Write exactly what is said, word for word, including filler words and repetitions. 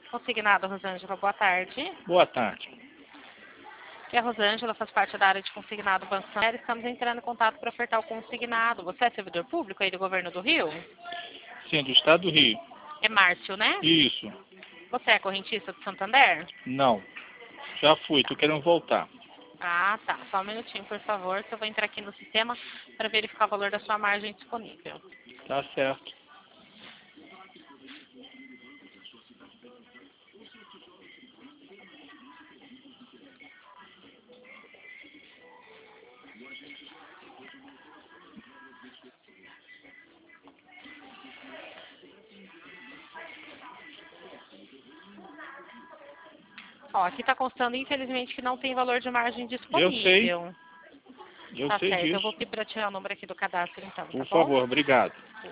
Consignado, Rosângela, boa tarde. Boa tarde. Aqui é a Rosângela, faz parte da área de consignado Banco Santander. Estamos entrando em contato para ofertar o consignado. Você é servidor público aí do Governo do Rio? Sim, do Estado do Rio. É Márcio, né? Isso. Você é correntista do Santander? Não. Já fui, tô querendo voltar. Ah, tá. Só um minutinho, por favor, que eu vou entrar aqui no sistema para verificar o valor da sua margem disponível. Tá certo. Ó, aqui está constando, infelizmente, que não tem valor de margem disponível. Eu sei. Eu Tá sei certo, disso. eu vou pedir para tirar o número aqui do cadastro, então, Por tá bom? favor, obrigado.